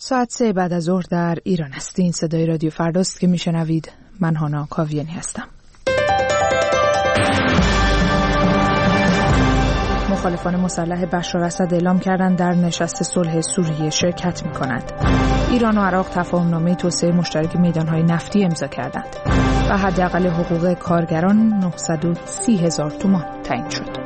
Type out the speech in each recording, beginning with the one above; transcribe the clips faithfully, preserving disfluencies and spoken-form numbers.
ساعت سه بعد از ظهر در ایران است. این صدای رادیو فرداست که میشنوید. من هانا کاویانی هستم. مخالفان مسلح بشار اسد اعلام کردند در نشست صلح سوریه شرکت می‌کنند. ایران و عراق تفاهم‌نامه توسعه مشترک میدان‌های نفتی امضا کردند و حداقل حقوق کارگران نهصد و سی هزار تومان تعیین شد.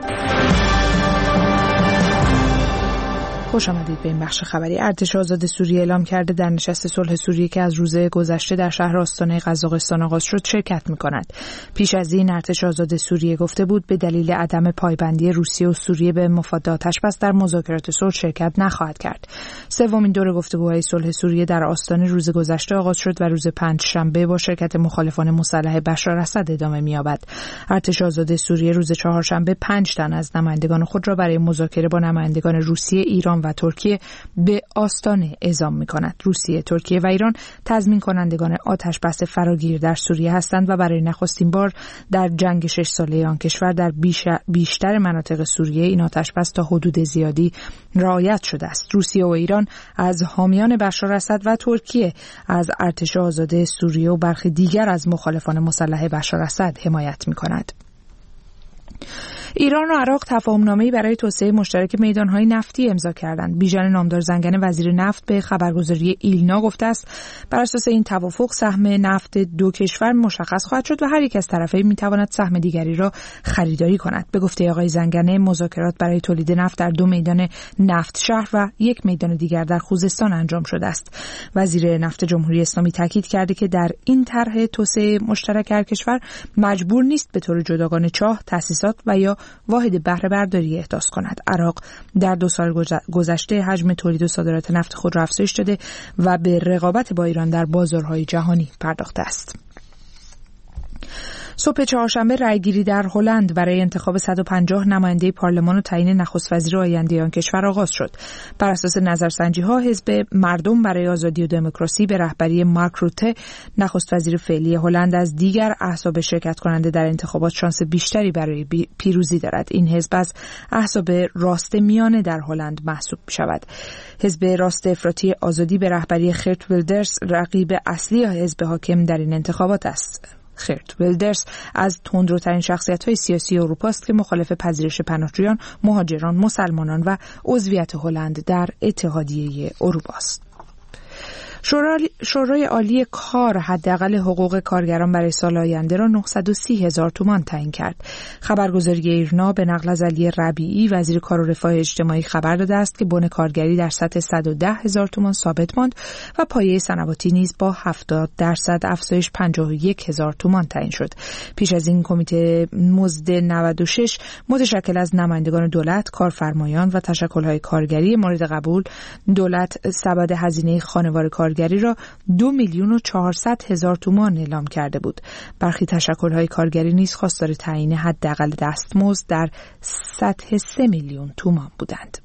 خوش آمدید به این بخش خبری. ارتش آزاد سوریه اعلام کرده در نشست صلح سوریه که از روز گذشته در شهر آستانه قزاقستان آغاز شد شرکت می‌کند. پیش از این ارتش آزاد سوریه گفته بود به دلیل عدم پایبندی روسیه و سوریه به مفادات آتش‌بس در مذاکرات صلح شرکت نخواهد کرد. سومین دور گفتگوهای صلح سوریه در آستانه روز گذشته آغاز شد و روز پنجشنبه با شرکت مخالفان مسلح بشار اسد ادامه می‌یابد. ارتش آزاد سوریه روز چهارشنبه پنج تن از نمایندگان خود را برای مذاکره با نمایندگان روسیه، ایران و ترکیه به آستانه اعزام می‌کند. روسیه، ترکیه و ایران تضمین کنندگان آتش بس فراگیر در سوریه هستند و برای نخستین بار در جنگ شش ساله آن کشور در بیش بیشتر مناطق سوریه این آتش بس تا حدود زیادی رعایت شده است. روسیه و ایران از حامیان بشار اسد و ترکیه از ارتش آزاد سوریه و برخی دیگر از مخالفان مسلح بشار اسد حمایت می‌کند. ایران و عراق تفاهم‌نامه‌ای برای توسعه مشترک میدان‌های نفتی امضا کردند. بیژن نامدار زنگنه وزیر نفت به خبرگزاری ایلنا گفته است بر اساس این توافق سهم نفت دو کشور مشخص خواهد شد و هر یک از طرفین می‌تواند سهم دیگری را خریداری کند. به گفته آقای زنگنه مذاکرات برای تولید نفت در دو میدان نفت شهر و یک میدان دیگر در خوزستان انجام شده است. وزیر نفت جمهوری اسلامی تاکید کرده که در این طرح توسعه مشترک هر کشور مجبور نیست به طور جداگانه چاه، تأسیسات و یا واحد بهره برداری احداث کند. عراق در دو سال گذشته حجم تولید و صادرات نفت خود را افزایش داده و به رقابت با ایران در بازارهای جهانی پرداخته است. صبح چهارشنبه رأیگیری در هلند برای انتخاب صد و پنجاه نماینده پارلمان و تعیین نخست وزیر آینده آن کشور آغاز شد. بر اساس نظرسنجی‌ها حزب مردم برای آزادی و دموکراسی به رهبری مارک روته نخست وزیر فعلی هلند از دیگر احزاب شرکت کننده در انتخابات شانس بیشتری برای پیروزی دارد. این حزب از احزاب راست میانه در هلند محسوب می‌شود. حزب راست افراطی آزادی به رهبری خرت ویلدرس رقیب اصلی حزب حاکم در این انتخابات است. خرت ویلدرس از تندروترین شخصیت‌های سیاسی اروپا است که مخالف پذیرش پناهجویان، مهاجران، مسلمانان و عضویت هلند در اتحادیه اروپا است. شورای عالی کار حداقل حقوق کارگران برای سال آینده را نهصد و سی هزار تومان تعیین کرد. خبرگزاری ایرنا به نقل از علی ربیعی وزیر کار و رفاه اجتماعی خبر داده است که بن کارگری در سطح صد و ده هزار تومان ثابت ماند و پایه صنواتی نیز با هفتاد درصد افزایش پنجاه و یک هزار تومان تعیین شد. پیش از این کمیته مزد نود و شش متشکل از نمایندگان دولت، کارفرمایان و تشکل‌های کارگری مورد قبول دولت سبد هزینه خانوار کار کارگری را دو میلیون و چهارصد هزار تومان اعلام کرده بود. برخی تشکل‌های کارگری نیز خواستار تعیین حداقل دستمزد در سطح سه میلیون تومان بودند.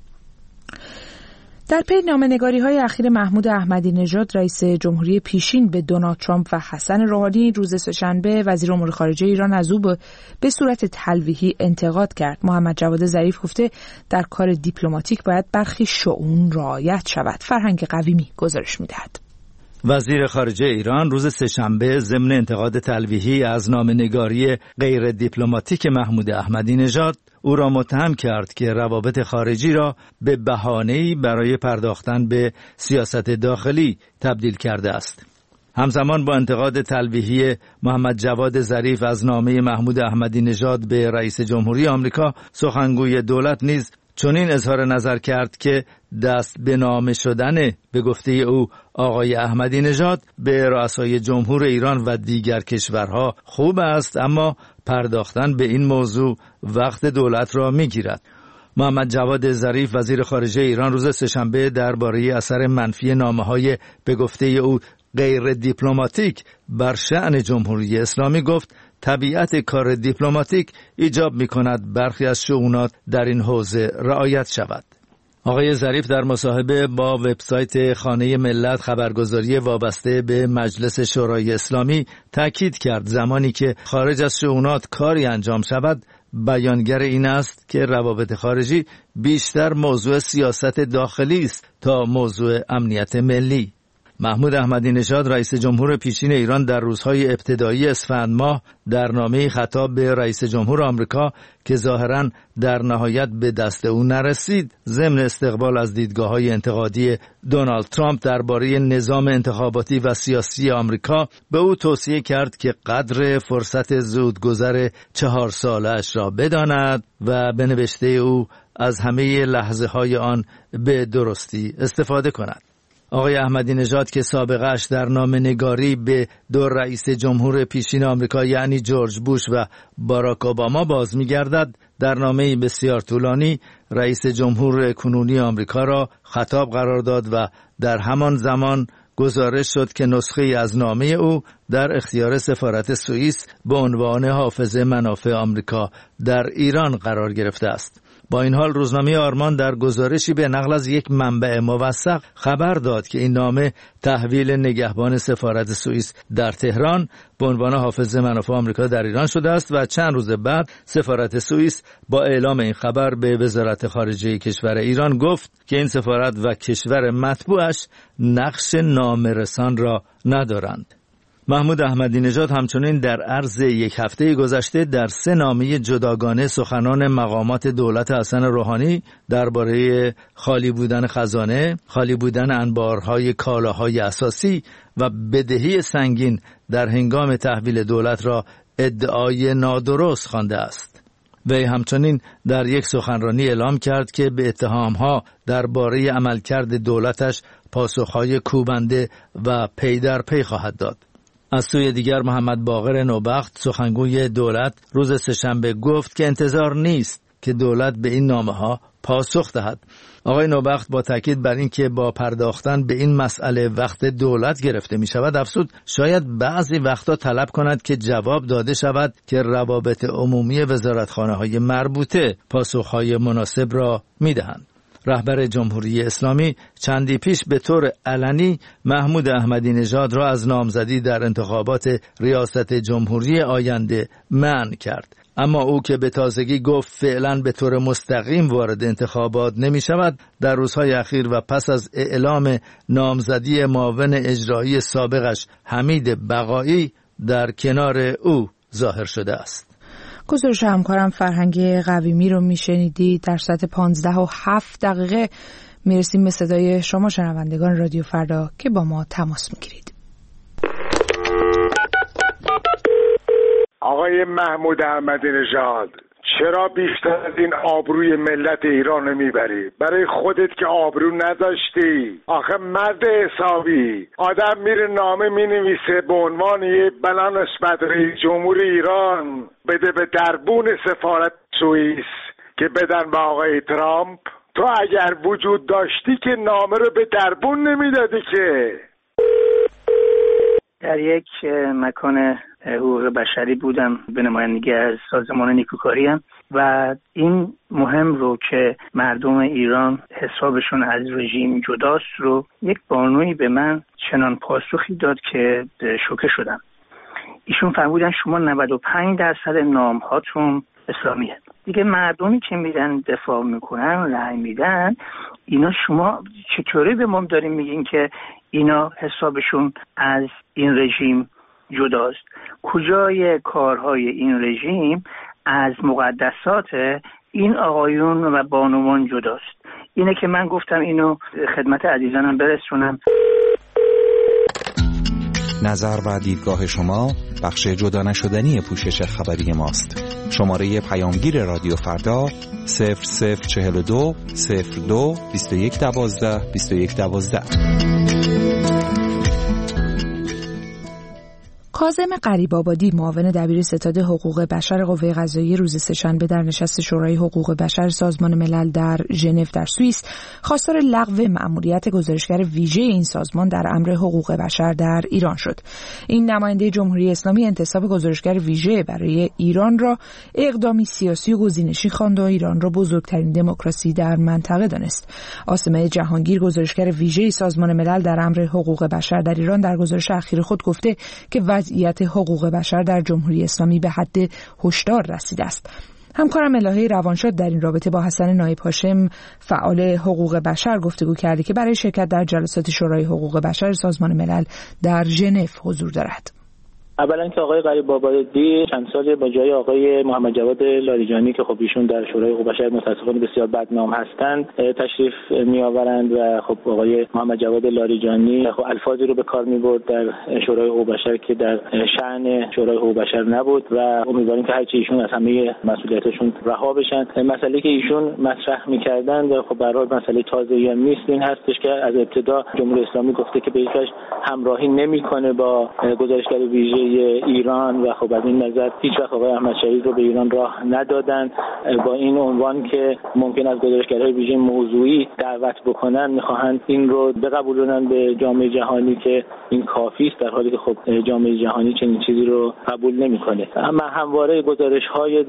در پی نامه‌نگاری‌های اخیر محمود احمدی نژاد رئیس جمهوری پیشین به دونالد ترامپ و حسن روحانی روز سه‌شنبه وزیر امور خارجه ایران از او به صورت تلویحی انتقاد کرد. محمد جواد ظریف گفته در کار دیپلماتیک باید برخی شؤون رعایت شود. فرهنگ قویمی گزارش می‌دهد. وزیر خارجه ایران روز سه‌شنبه ضمن انتقاد تلویحی از نامه‌نگاری غیر دیپلماتیک محمود احمدی نژاد او را متهم کرد که روابط خارجی را به بهانه‌ای برای پرداختن به سیاست داخلی تبدیل کرده است. همزمان با انتقاد تلویحی محمد جواد ظریف از نامه محمود احمدی نژاد به رئیس جمهوری آمریکا، سخنگوی دولت نیز چنین اظهار نظر کرد که دست به نامه شدن به گفته او آقای احمدی نژاد به رؤسای جمهور ایران و دیگر کشورها خوب است، اما پرداختن به این موضوع وقت دولت را می‌گیرد. محمد جواد ظریف وزیر خارجه ایران روز سه‌شنبه درباره اثر منفی نامه‌های به گفته او غیر دیپلماتیک بر شأن جمهوری اسلامی گفت طبیعت کار دیپلماتیک ایجاب می‌کند برخی از شؤونات در این حوزه رعایت شود. آقای ظریف در مصاحبه با وبسایت خانه ملت خبرگزاری وابسته به مجلس شورای اسلامی تاکید کرد زمانی که خارج از شؤونات کاری انجام شود بیانگر این است که روابط خارجی بیشتر موضوع سیاست داخلی است تا موضوع امنیت ملی. محمود احمدی نژاد رئیس جمهور پیشین ایران در روزهای ابتدایی اسفند ماه در نامه‌ای خطاب به رئیس جمهور آمریکا که ظاهراً در نهایت به دست او نرسید، ضمن استقبال از دیدگاه‌های انتقادی دونالد ترامپ درباره نظام انتخاباتی و سیاسی آمریکا، به او توصیه کرد که قدر فرصت زودگذر چهار ساله‌اش را بداند و به نوشته او از همه لحظه‌های آن به درستی استفاده کند. آقای احمدی نژاد که سابقه‌اش در نامه‌نگاری به دو رئیس جمهور پیشین آمریکا یعنی جورج بوش و باراک اوباما باز می‌گردد، در نامه‌ای بسیار طولانی رئیس جمهور کنونی آمریکا را خطاب قرار داد و در همان زمان گزارش شد که نسخه‌ای از نامه او در اختیار سفارت سوئیس به عنوان حافظ منافع آمریکا در ایران قرار گرفته است. با این حال روزنامه آرمان در گزارشی به نقل از یک منبع موثق خبر داد که این نامه تحویل نگهبان سفارت سوئیس در تهران به عنوان حافظ منافع آمریکا در ایران شده است و چند روز بعد سفارت سوئیس با اعلام این خبر به وزارت خارجه کشور ایران گفت که این سفارت و کشور مطبوعش نقش نامه‌رسان را ندارند. محمود احمدی نژاد همچنین در عرض یک هفته گذشته در سه نامه جداگانه سخنان مقامات دولت حسن روحانی درباره خالی بودن خزانه، خالی بودن انبارهای کالاهای اساسی و بدهی سنگین در هنگام تحویل دولت را ادعای نادرست خوانده است. وی همچنین در یک سخنرانی اعلام کرد که به اتهامها درباره عملکرد دولتش پاسخهای کوبنده و پی در پی خواهد داد. از سوی دیگر محمد باقر نوبخت سخنگوی دولت روز سه‌شنبه گفت که انتظار نیست که دولت به این نامه‌ها پاسخ دهد. آقای نوبخت با تاکید بر این که با پرداختن به این مسئله وقت دولت گرفته می شود افزود شاید بعضی وقتا طلب کند که جواب داده شود که روابط عمومی وزارتخانه‌های مربوطه پاسخ‌های مناسب را می دهند. رهبر جمهوری اسلامی چندی پیش به طور علنی محمود احمدی نژاد را از نامزدی در انتخابات ریاست جمهوری آینده منع کرد. اما او که به تازگی گفت فعلا به طور مستقیم وارد انتخابات نمی شود، در روزهای اخیر و پس از اعلام نامزدی معاون اجرایی سابقش حمید بقایی در کنار او ظاهر شده است. گزارش همکارم فرهنگ قویمی رو میشنیدید. در ساعت پانزده و هفت دقیقه میرسیم به صدای شما شنوندگان رادیو فردا که با ما تماس میگیرید. آقای محمود احمدی نژاد، چرا بیشتر از این آبروی ملت ایران میبری؟ برای خودت که آبرو نداشتی. آخه مرد حسابی آدم میره نامه مینویسه به عنوان یه بلان نسبت رئیس جمهور ایران بده به دربون سفارت سوئیس که بدن به آقای ترامپ. تو اگر وجود داشتی که نامه رو به دربون نمیدادی که. در یک مکان حقوق بشری بودم به نمایندگی از سازمان نیکوکاریم و این مهم رو که مردم ایران حسابشون از رژیم جداست رو یک بانویی به من چنان پاسخی داد که شوکه شدم. ایشون فرمودن شما نود و پنج درصد نام هاتون اسلامیه. دیگه مردمی که میرن دفاع میکنن رأی میدن، اینا شما چطوری به ما دارین میگین که اینا حسابشون از این رژیم جداست؟ کجای کارهای این رژیم از مقدسات این آقایون و بانوان جداست؟ اینه که من گفتم اینو خدمت عزیزانم برسونم. نظر و دیدگاه شما بخش جدا نشدنی پوشش خبری ماست. شماره پیامگیر رادیو فردا صفر صفر چهل و دو صفر دو بیست و یک دوازده بیست و یک دوازده. کاظم غریب‌آبادی معاون دبیر ستاد حقوق بشر قوه قضاییه روز سه‌شنبه در نشست شورای حقوق بشر سازمان ملل در ژنو در سوئیس خواستار لغو مأموریت گزارشگر ویژه این سازمان در امر حقوق بشر در ایران شد. این نماینده جمهوری اسلامی انتصاب گزارشگر ویژه برای ایران را اقدامی سیاسی و گزینشی خواند و ایران را بزرگترین دموکراسی در منطقه دانست. عاصمه جهانگیر گزارشگر ویژه سازمان ملل در امر حقوق بشر در ایران در گزارش اخیر خود گفته که وضعیت حقوق بشر در جمهوری اسلامی به حد هشدار رسیده است. همکارم الهه روانشاد در این رابطه با حسن نایب هاشم فعال حقوق بشر گفتگو کرده که برای شرکت در جلسات شورای حقوق بشر سازمان ملل در ژنو حضور دارد. اولا که آقای غریب آبادی چند سال با جای آقای محمد جواد لاریجانی که خب ایشون در شورای حقوق بشر متاسفانه بسیار بدنام هستند تشریف میآورند و خب آقای محمد جواد لاریجانی خب الفاظی رو به کار می‌برد در شورای حقوق بشر که در شأن شورای حقوق بشر نبود و امیدواریم که هرچی ایشون از همه مسئولیتشون رها بشن. مسئله که ایشون مطرح می‌کردند و خب به هر حال مسئله تازه‌ای هم نیست، این هستش که از ابتدا جمهوری اسلامی گفته که به هیچ وجه همراهی نمی‌کنه با گزارشگر ویژه ایران و خب از این نظر هیچ وقت آقای احمد شهید رو به ایران راه ندادن. با این عنوان که ممکن است گزارشگرهای ویژه موضوعی دعوت بکنن میخواهند این رو بقبولونن به جامعه جهانی که این کافی است، در حالی که خب جامعه جهانی چنین چیزی رو قبول نمیکنه. اما همواره گزارش‌های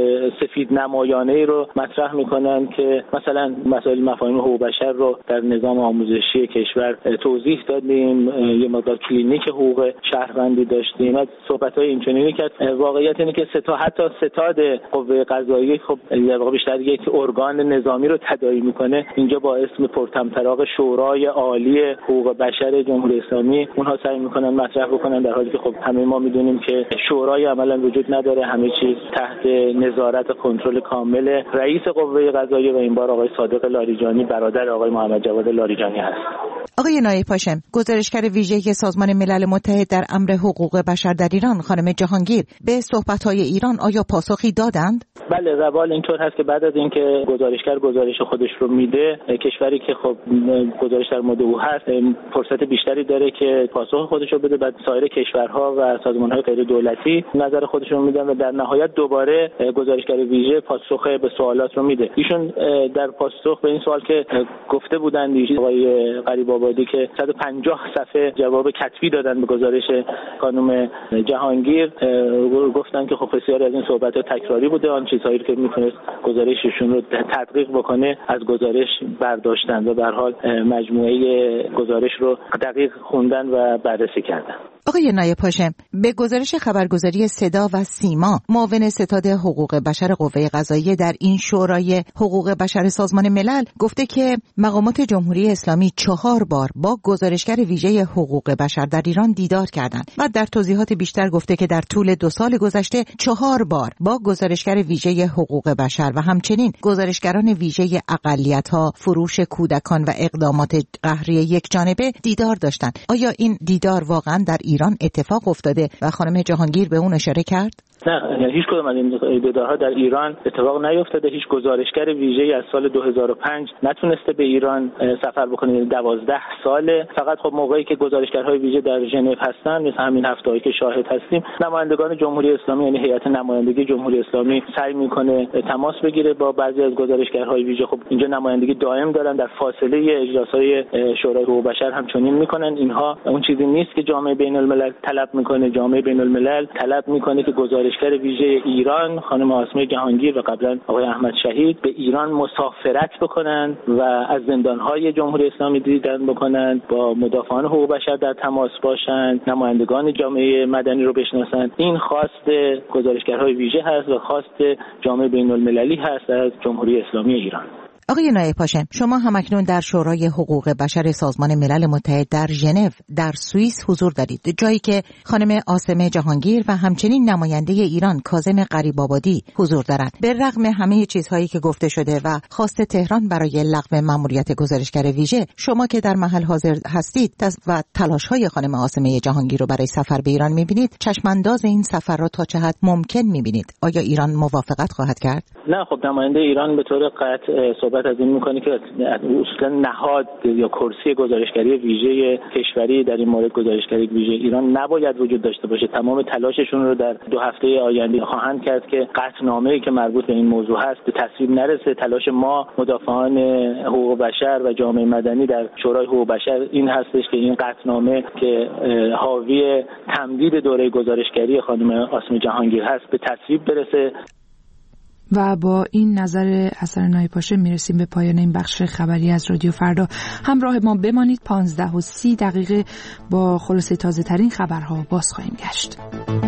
سفید نمایانه رو مطرح میکنن که مثلا مسائل مفاهیم حقوق بشر رو در نظام آموزشی کشور توضیح دادیم، یه مقدار کلینیک حقوق شهروندی داشتیم. صحبت‌های اینچنینی که واقعیت اینه که ستا حتی ستاد قوه قضاییه خب در واقع بیشتر یک ارگان نظامی رو تداعی میکنه. اینجا با اسم پرطمطراق شورای عالی حقوق بشر جمهوری اسلامی اونها سعی میکنن مطرح بکنن، در حالی که خب همه ما میدونیم که شورای عملا وجود نداره، همه چیز تحت نظارت و کنترل کامل رئیس قوه قضاییه و این بار آقای صادق لاریجانی برادر آقای محمد جواد لاریجانی هست. آقای نایب هاشم، گزارشگر ویژه سازمان ملل متحد در امر حقوق بشر در ایران خانم جهانگیر به صحبت‌های ایران آیا پاسخی دادند؟ بله، روال اینطور هست که بعد از اینکه گزارشگر گزارش خودش رو میده، کشوری که خب گزارش در مورد او هست فرصت بیشتری داره که پاسخ خودش رو بده. بعد سایر کشورها و سازمان‌های غیر دولتی نظر خودشون رو میدن و در نهایت دوباره گزارشگر ویژه پاسخ به سوالات رو میده. ایشون در پاسخ به این سوال که گفته بودند آقای غریب آبادی که صد و پنجاه صفحه جواب کتبی دادن به گزارش خانم جهانگیر، گفتن که خب بسیاری از این صحبت‌ها تکراری بوده، آن چیزهایی که میتونست گزارششون رو تدقیق بکنه از گزارش برداشتن و به هر حال مجموعه گزارش رو دقیق خوندن و بررسی کردن. آقای نایب هاشم، به گزارش خبرگزاری صدا و سیما معاون ستاد حقوق بشر قوه قضاییه در این شورای حقوق بشر سازمان ملل گفته که مقامات جمهوری اسلامی چهار بار با گزارشگر ویژه حقوق بشر در ایران دیدار کردند و در توضیحات بیشتر گفته که در طول دو سال گذشته چهار بار با گزارشگر ویژه حقوق بشر و همچنین گزارشگران ویژه اقلیت‌ها، فروش کودکان و اقدامات قهری یک جانبه دیدار داشتند. آیا این دیدار واقعا در ایران اتفاق افتاده و خانم جهانگیر به اون اشاره کرد؟ نه، هیچ کدوم از این دیدارها در ایران اتفاق نیفتاده. هیچ گزارشگر ویژه‌ای از سال دو هزار و پنج نتونسته به ایران سفر بکنه. دوازده ساله. فقط خب موقعی که گزارشگرهای ویژه در ژنو هستن، مثل همین هفته‌ای که شاهد هستیم، نمایندگان جمهوری اسلامی یعنی هیئت نمایندگی جمهوری اسلامی سعی میکنه تماس بگیره با بعضی از گزارشگرهای ویژه. خب اینجا نمایندگی دائم دارن، در فاصله اجلاس‌های شورای حقوق بشر هم چنین میکنن. اینها اون چیزی نیست که جامعه بین‌الملل طلب میکنه. جامعه بین‌الملل طلب میکنه که گزارش گزارشگر ویژه ایران خانم آسمه جهانگیر و قبلا آقای احمد شهید به ایران مسافرت بکنن و از زندانهای جمهوری اسلامی دیدن بکنن، با مدافعان حقوق بشر در تماس باشند، نمایندگان جامعه مدنی رو بشناسند. این خواست گزارشگرهای ویژه هست و خواست جامعه بین‌المللی هست از جمهوری اسلامی ایران. آقای نایب هاشم، شما همکنون در شورای حقوق بشر سازمان ملل متحد در ژنو در سوئیس حضور دارید، جایی که خانم آسمه جهانگیر و همچنین نماینده ایران کاظم غریب آبادی حضور دارند. به رغم همه چیزهایی که گفته شده و خواست تهران برای لغو مأموریت گزارشگر ویژه، شما که در محل حاضر هستید و تلاش‌های خانم آسمه جهانگیر رو برای سفر به ایران می‌بینید، چشم‌انداز این سفر را تا چه حد ممکن می‌بینید؟ آیا ایران موافقت خواهد کرد؟ نه، خب نماینده ایران به طور قطع صحبت از این میکنه که اصولا نهاد یا کرسی گزارشگری ویژه کشوری در این مورد گزارشگری ویژه ایران نباید وجود داشته باشه. تمام تلاششون رو در دو هفته آینده خواهند کرد که قطعنامه‌ای که مربوط به این موضوع هست به تصویب نرسه. تلاش ما مدافعان حقوق بشر و جامعه مدنی در شورای حقوق بشر این هستش که این قطعنامه که حاوی تمدید دوره گزارشگری خانم آسمه جهانگیر هست به تصویب برسه. و با این نظر حسن نایب هاشم میرسیم به پایان این بخش خبری از رادیو فردا. همراه ما بمانید. پانزده و سی دقیقه با خلاصه تازه ترین خبرها باز خواهیم گشت.